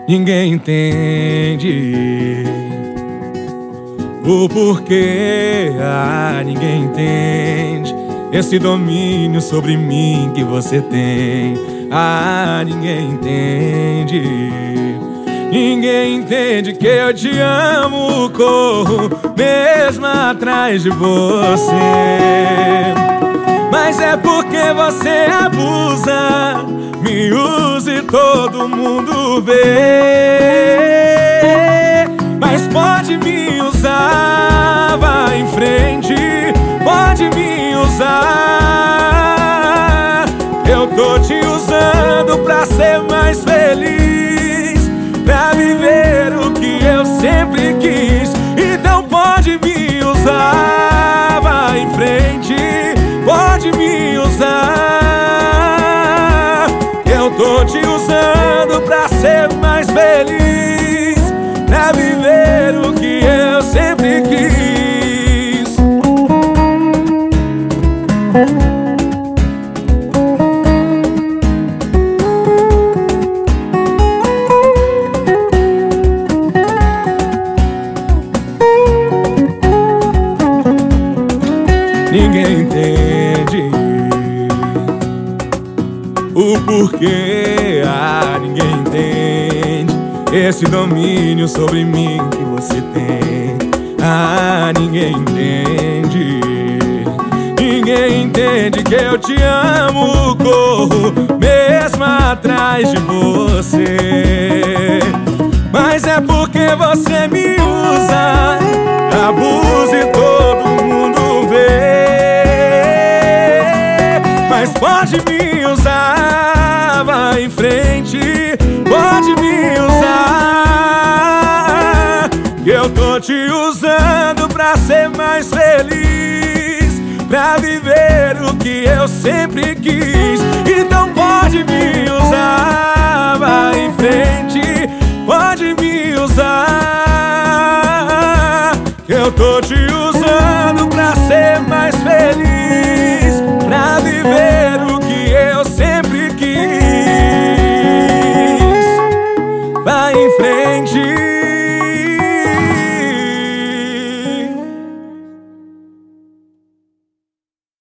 Ninguém entende o porquê, ninguém entende esse domínio sobre mim que você tem. Ninguém entende. Ninguém entende que eu te amo, corro mesmo atrás de você. Mas é porque você abusa, me usa e todo mundo vê. Mas pode me usar, vai em frente, pode me usar. Eu tô te usando pra ser mais feliz, pra viver o que eu sempre quis. Então pode me usar, vai em frente, pode me usar. Eu tô te usando pra ser mais feliz, pra viver o que eu sempre quis. Ninguém entende o porquê, ninguém entende esse domínio sobre mim que você tem. Ninguém entende. Ninguém entende que eu te amo, corro mesmo atrás de você. Mas é porque você me usa, abusa e todo mundo vê. Mas pode me usar, vai em frente, pode me usar. Que eu tô te usando pra ser mais feliz, pra viver o que eu sempre quis. Então pode me usar, vai em frente, pode me usar. Que eu tô te